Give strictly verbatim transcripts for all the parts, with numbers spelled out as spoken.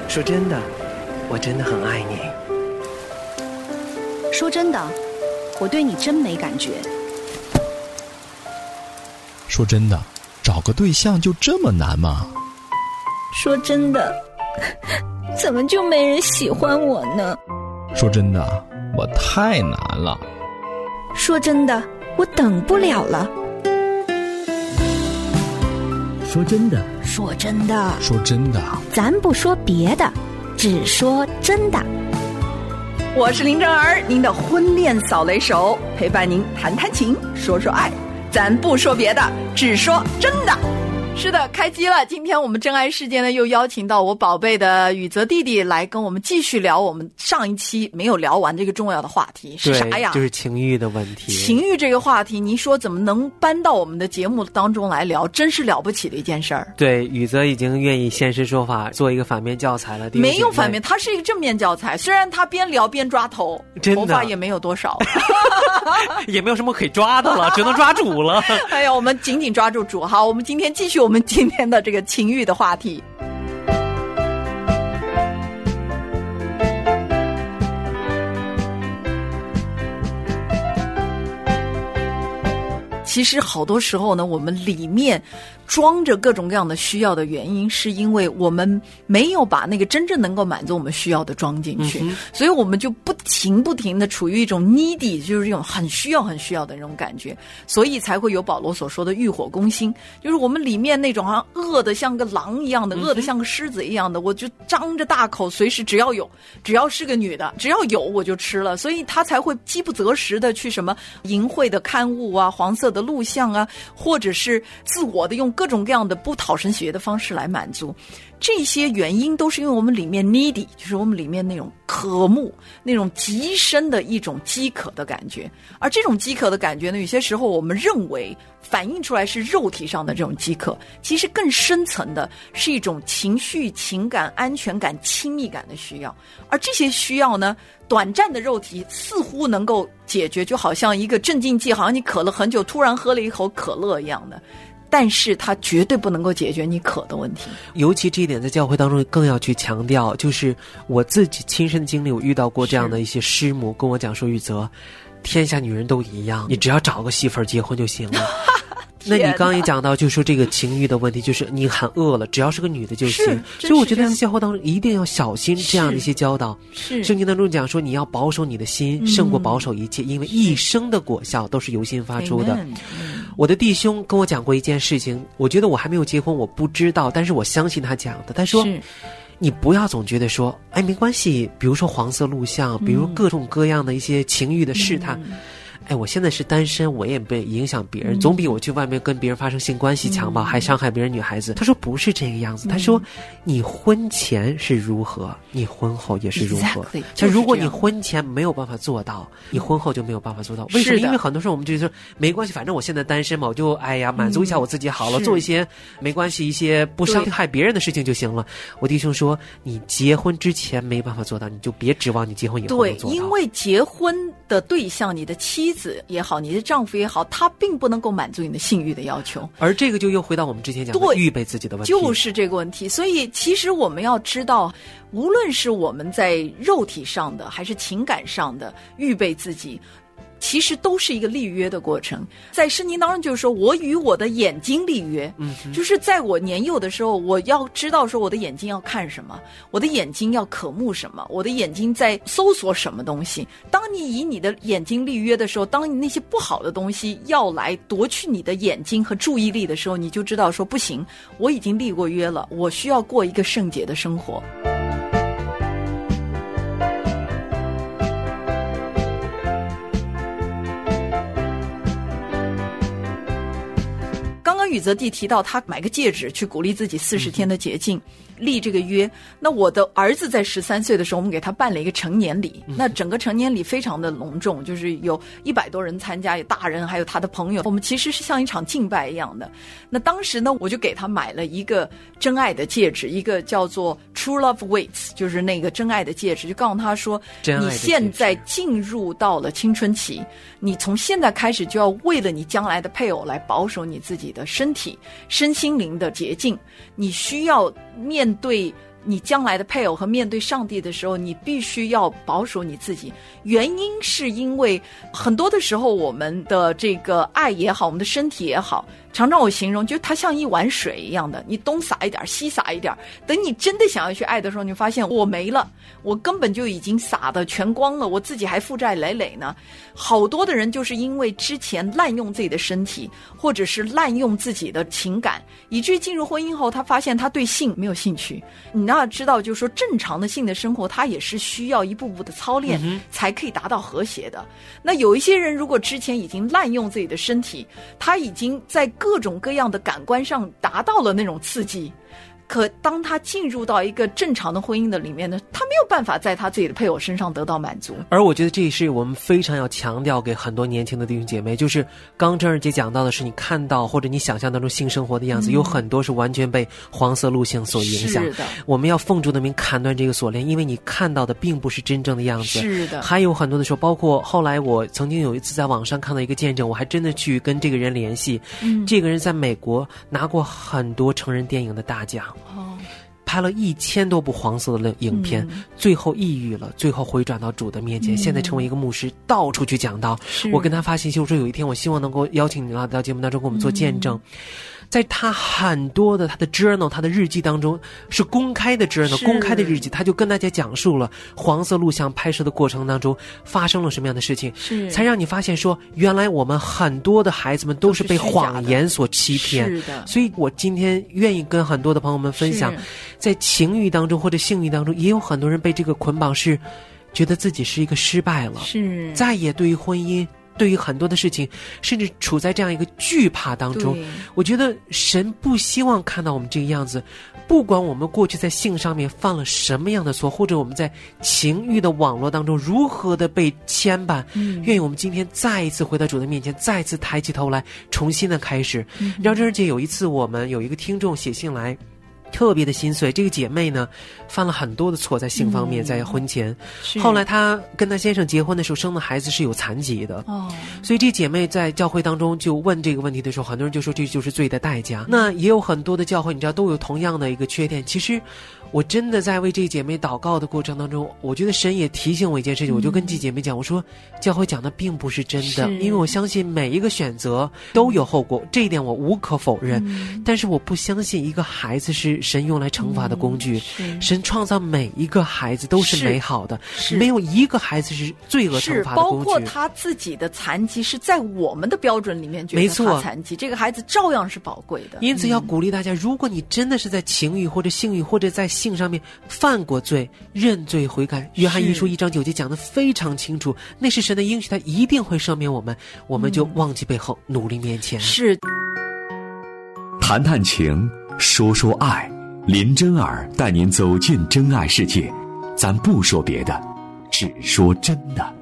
说真的，我真的很爱你。 说真的，我对你真没感觉。 说真的，找个对象就这么难吗？ 说真的，怎么就没人喜欢我呢？ 说真的，我太难了。 说真的，我等不了了。 说真的， 说真的， 说真的， 咱不说别的，只说真的。 我是林正儿，您的婚恋扫雷手，陪伴您谈谈情，说说爱，咱不说别的，只说真的。是的，开机了。今天我们真爱世界呢，又邀请到我宝贝的宇泽弟弟来跟我们继续聊我们上一期没有聊完这个重要的话题是啥呀？ 就是情欲的问题。 情欲这个话题，你说怎么能搬到我们的节目当中来聊，真是了不起的一件事儿。 对，宇泽已经愿意现身说法，做一个反面教材了。 没有反面，他是一个正面教材。虽然他边聊边抓头，头发也没有多少， 也没有什么可以抓的了，只能抓主了。 哎呀，我们紧紧抓住主。好，我们今天继续我们今天的这个情欲的话题。其实好多时候呢，我们里面装着各种各样的需要的原因，是因为我们没有把那个真正能够满足我们需要的装进去、嗯、所以我们就不停不停的处于一种 needy， 就是这种很需要很需要的那种感觉，所以才会有保罗所说的欲火攻心，就是我们里面那种好像饿得像个狼一样的，饿得像个狮子一样的，我就张着大口，随时只要有，只要是个女的，只要有我就吃了，所以他才会饥不择食的去什么淫秽的刊物啊，黄色的录像啊，或者是自我的用各种各样的不讨神喜悦的方式来满足。这些原因都是因为我们里面 needy， 就是我们里面那种渴慕，那种极深的一种饥渴的感觉。而这种饥渴的感觉呢，有些时候我们认为反映出来是肉体上的这种饥渴，其实更深层的是一种情绪、情感、安全感、亲密感的需要。而这些需要呢，短暂的肉体似乎能够解决，就好像一个镇静剂，好像你渴了很久，突然喝了一口可乐一样的。但是它绝对不能够解决你渴的问题。 尤其这一点在教会当中更要去强调，就是我自己亲身的经历，我遇到过这样的一些师母跟我讲说，玉泽，天下女人都一样，你只要找个媳妇儿结婚就行了。那你刚刚也讲到，就是说这个情欲的问题，就是你很饿了，只要是个女的就行。所以我觉得在教会当中一定要小心这样的一些教导。 是圣经当中讲说，你要保守你的心，胜过保守一切，因为一生的果效都是由心发出的。我的弟兄跟我讲过一件事情，我觉得我还没有结婚，我不知道，但是我相信他讲的。他说，你不要总觉得说，哎，没关系，比如说黄色录像，比如各种各样的一些情欲的试探。嗯哎，我现在是单身，我也被影响别人，总比我去外面跟别人发生性关系强吧，嗯、还伤害别人女孩子。他说不是这个样子，嗯、他说你婚前是如何，你婚后也是如何。 Exactly, 但如果你婚前没有办法做到，你婚后就没有办法做到。为什么？因为很多时候我们就说没关系，反正我现在单身嘛，我就哎呀满足一下我自己好了，嗯、做一些没关系一些不伤害别人的事情就行了。我弟兄说，你结婚之前没办法做到，你就别指望你结婚以后能做到。 对，因为结婚的对象，你的妻子也好，你的丈夫也好，他并不能够满足你的性欲的要求。 而这个就又回到我们之前讲的预备自己的问题， 就是这个问题。所以其实我们要知道，无论是我们在肉体上的还是情感上的预备自己，其实都是一个立约的过程。在圣经当中就是说，我与我的眼睛立约，嗯，就是在我年幼的时候，我要知道说我的眼睛要看什么，我的眼睛要渴慕什么，我的眼睛在搜索什么东西。当你以你的眼睛立约的时候，当你那些不好的东西要来夺去你的眼睛和注意力的时候，你就知道说不行，我已经立过约了，我需要过一个圣洁的生活。刚刚宇泽弟提到他买个戒指去鼓励自己四十天的洁净，嗯、立这个约。那我的儿子在十三岁的时候，我们给他办了一个成年礼，嗯、那整个成年礼非常的隆重，就是有一百多人参加，有大人还有他的朋友，我们其实是像一场敬拜一样的。那当时呢，我就给他买了一个真爱的戒指，一个叫做 True Love Waits， 就是那个真爱的戒指，就告诉他说，你现在进入到了青春期，你从现在开始就要为了你将来的配偶来保守你自己的身体身心灵的洁净，你需要面对你将来的配偶和面对上帝的时候，你必须要保守你自己。原因是因为很多的时候，我们的这个爱也好，我们的身体也好，常常我形容，就它像一碗水一样的，你东撒一点，西撒一点，等你真的想要去爱的时候，你发现我没了，我根本就已经撒的全光了，我自己还负债累累呢。好多的人就是因为之前滥用自己的身体，或者是滥用自己的情感，以至于进入婚姻后，他发现他对性没有兴趣。你要知道，就是说正常的性的生活，它也是需要一步步的操练、嗯、才可以达到和谐的。那有一些人如果之前已经滥用自己的身体，他已经在各种各样的感官上达到了那种刺激，可当他进入到一个正常的婚姻的里面呢，他没有办法在他自己的配偶身上得到满足。 而我觉得这也是我们非常要强调给很多年轻的弟兄姐妹，就是刚郑二姐讲到的是，你看到或者你想象当中性生活的样子、嗯、有很多是完全被黄色路线所影响。 是的， 我们要奉主的名砍断这个锁链，因为你看到的并不是真正的样子。 是的， 还有很多的时候，包括后来我曾经有一次在网上看到一个见证，我还真的去跟这个人联系、嗯、这个人在美国拿过很多成人电影的大奖。哦，拍了一千多部黄色的影片、嗯、最后抑郁了，最后回转到主的面前、嗯、现在成为一个牧师，到处去讲道。我跟他发信息，我说有一天我希望能够邀请你来到节目当中跟我们做见证、嗯、在他很多的他的 journal 他的日记当中，是公开的 journal 公开的日记，他就跟大家讲述了黄色录像拍摄的过程当中发生了什么样的事情， 是才让你发现说原来我们很多的孩子们都是被谎言所欺骗。 是的， 所以我今天愿意跟很多的朋友们分享，在情欲当中或者性欲当中，也有很多人被这个捆绑，是觉得自己是一个失败了， 是再也对于婚姻对于很多的事情甚至处在这样一个惧怕当中。我觉得神不希望看到我们这个样子，不管我们过去在性上面犯了什么样的错，或者我们在情欲的网络当中如何的被牵绊、嗯、愿意我们今天再一次回到主的面前，再一次抬起头来重新的开始、嗯、让这儿姐有一次我们有一个听众写信来特别的心碎，这个姐妹呢犯了很多的错在性方面、嗯、在婚前，后来她跟她先生结婚的时候生的孩子是有残疾的、哦、所以这姐妹在教会当中就问这个问题的时候，很多人就说这就是罪的代价、嗯、那也有很多的教会你知道都有同样的一个缺点。其实我真的在为这姐妹祷告的过程当中，我觉得神也提醒我一件事情、嗯、我就跟这姐妹讲，我说教会讲的并不是真的，因为我相信每一个选择都有后果、嗯、这一点我无可否认、嗯、但是我不相信一个孩子是神用来惩罚的工具、嗯、神创造每一个孩子都是美好的，没有一个孩子是罪恶惩罚的工具， 包括他自己的残疾是在我们的标准里面觉得他残疾，这个孩子照样是宝贵的。 因此要鼓励大家、嗯、如果你真的是在情欲或者性欲或者在性上面犯过罪，认罪悔改，约翰一书一章九节讲得非常清楚，那是神的应许，他一定会赦免我们，我们就忘记背后、嗯、努力面前。 是谈谈情，说说爱，林真儿带您走进真爱世界，咱不说别的，只说真的。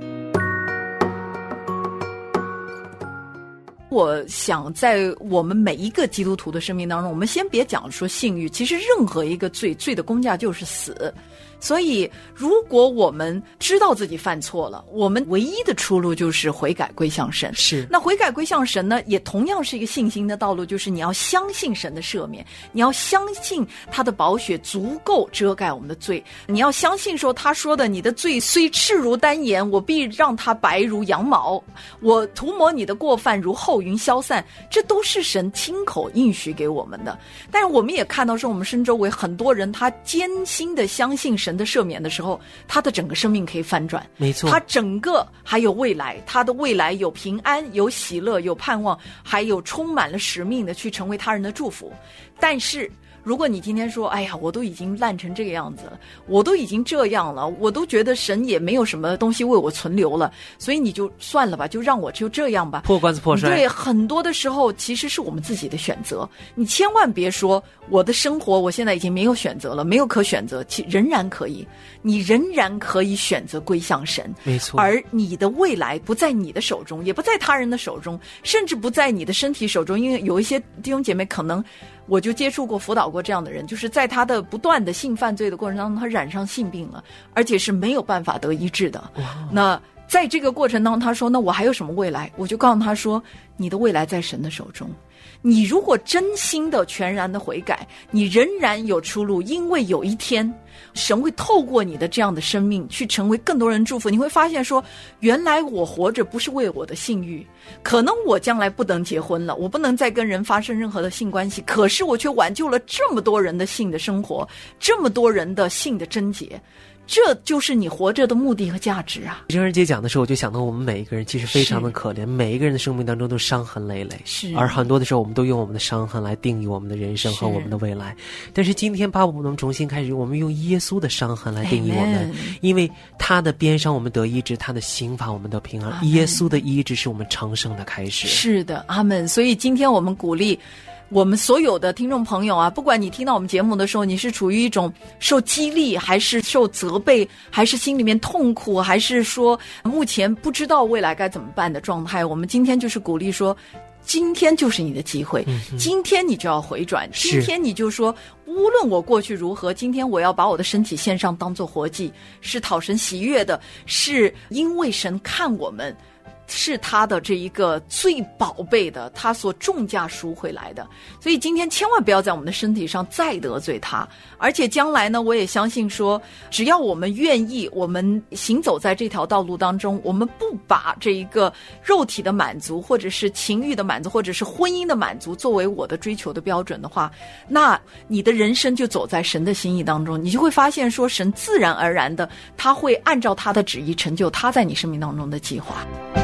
我想在我们每一个基督徒的生命当中，我们先别讲说性欲，其实任何一个罪，罪的工价就是死。所以如果我们知道自己犯错了，我们唯一的出路就是悔改归向神。 是， 那悔改归向神呢，也同样是一个信心的道路，就是你要相信神的赦免，你要相信他的宝血足够遮盖我们的罪，你要相信说他说的你的罪虽赤如丹颜，我必让它白如羊毛，我涂抹你的过犯如后云消散，这都是神亲口应许给我们的。但是我们也看到说我们身周围很多人，他艰辛的相信神的赦免的时候，他的整个生命可以翻转。 没错， 他整个还有未来，他的未来有平安，有喜乐，有盼望，还有充满了使命的去成为他人的祝福。但是如果你今天说，哎呀，我都已经烂成这个样子了，我都已经这样了，我都觉得神也没有什么东西为我存留了，所以你就算了吧，就让我就这样吧， 破罐子破摔。 对，很多的时候其实是我们自己的选择，你千万别说我的生活我现在已经没有选择了，没有可选择，其仍然可以，你仍然可以选择归向神。 没错， 而你的未来不在你的手中，也不在他人的手中，甚至不在你的身体手中。因为有一些弟兄姐妹可能我就接触过辅导过这样的人，就是在他的不断的性犯罪的过程当中，他染上性病了，而且是没有办法得医治的。那在这个过程当中，他说那我还有什么未来？我就告诉他说，你的未来在神的手中， 你如果真心的全然的悔改，你仍然有出路，因为有一天神会透过你的这样的生命去成为更多人祝福。你会发现说，原来我活着不是为我的性欲，可能我将来不能结婚了，我不能再跟人发生任何的性关系，可是我却挽救了这么多人的性的生活，这么多人的性的贞洁，这就是你活着的目的和价值啊。 珍儿姐讲的时候，我就想到我们每一个人其实非常的可怜，每一个人的生命当中都伤痕累累， 是， 而很多的时候我们都用我们的伤痕来定义我们的人生和我们的未来。但是今天巴不能重新开始，我们用耶稣的伤痕来定义我们，因为他的鞭伤我们得医治，他的刑罚我们得平安，耶稣的医治是我们长生的开始。 是的，阿们。所以今天我们鼓励我们所有的听众朋友啊，不管你听到我们节目的时候，你是处于一种受激励，还是受责备，还是心里面痛苦，还是说目前不知道未来该怎么办的状态，我们今天就是鼓励说，今天就是你的机会，嗯、今天你就要回转，今天你就说，无论我过去如何，今天我要把我的身体献上，当作活祭，是讨神喜悦的，是因为神看我们是他的这一个最宝贝的，他所重价赎回来的。所以今天千万不要在我们的身体上再得罪他，而且将来呢，我也相信说，只要我们愿意，我们行走在这条道路当中，我们不把这一个肉体的满足，或者是情欲的满足，或者是婚姻的满足作为我的追求的标准的话，那你的人生就走在神的心意当中，你就会发现说，神自然而然的他会按照他的旨意成就他在你生命当中的计划。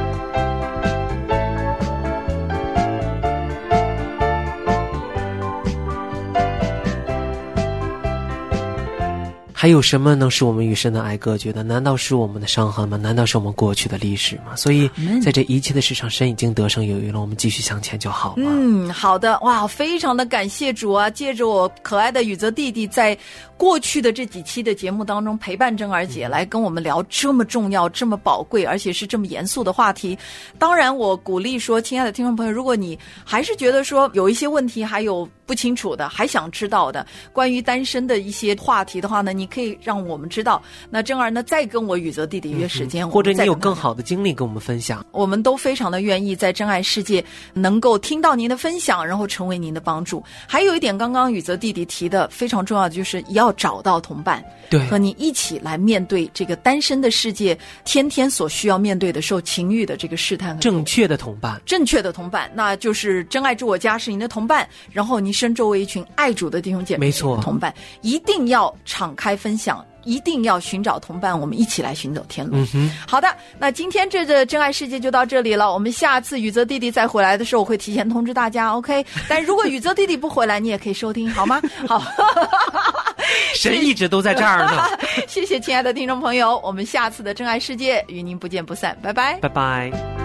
还有什么能使我们与神的爱隔绝的？难道是我们的伤痕吗？难道是我们过去的历史吗？所以在这一切的事上，神已经得胜有余了，我们继续向前就好了。 嗯，好的，哇，非常的感谢主啊！借着我可爱的宇泽弟弟在过去的这几期的节目当中陪伴珍儿姐来跟我们聊这么重要、这么宝贵，而且是这么严肃的话题。当然我鼓励说，亲爱的听众朋友，如果你还是觉得说有一些问题还有不清楚的，还想知道的关于单身的一些话题的话呢，你可以让我们知道，那珍儿呢再跟我宇泽弟弟约时间、嗯、 或者你有更好的经历跟我们分享， 我们都非常的愿意在真爱世界能够听到您的分享，然后成为您的帮助。还有一点刚刚宇泽弟弟提的非常重要的，就是要找到同伴， 对， 和你一起来面对这个单身的世界天天所需要面对的受情欲的这个试探。 正确的同伴， 正确的同伴，那就是真爱住我家是您的同伴，然后您身周围一群爱主的弟兄姐妹， 没错， 同伴一定要敞开分享，一定要寻找同伴，我们一起来寻走天路。 嗯哼， 好的，那今天这个真爱世界就到这里了，我们下次宇泽弟弟再回来的时候，我会提前通知大家 OK。 但如果宇泽弟弟不回来，你也可以收听好吗？好神一直都在这儿呢谢谢亲爱的听众朋友，我们下次的真爱世界与您不见不散，拜拜， 拜拜。